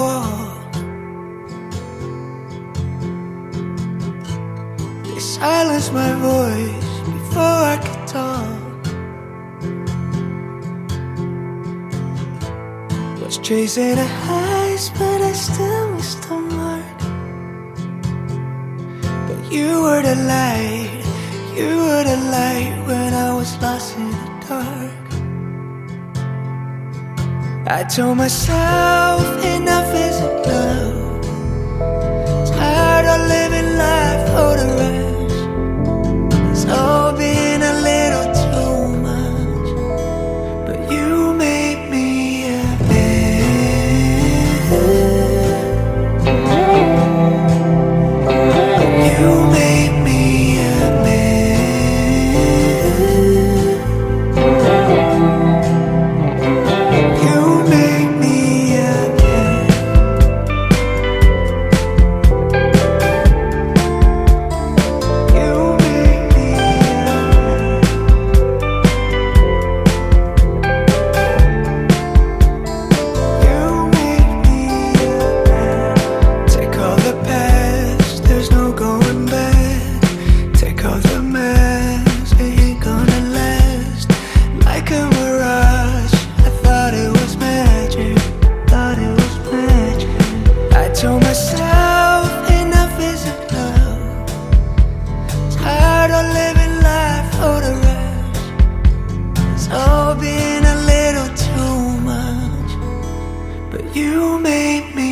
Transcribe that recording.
walk. They silenced my voice before I could talk. Was chasing a heist, but I still missed the mark. But you were the light, you were the light when I was lost in the dark. I told myself enough isn't love. Tired of living life for the rest. It's all been a little too much. But you made me a man. You made me a man. You made me a man. You made me a man. You made me a man. Take all the past, there's no going back. Take all the mess, it ain't gonna last. Like a mirage, I thought it was magic. Thought it was magic. I told myself enough isn't love. Tired of living life for the rest. It's all been a little too much. But you made me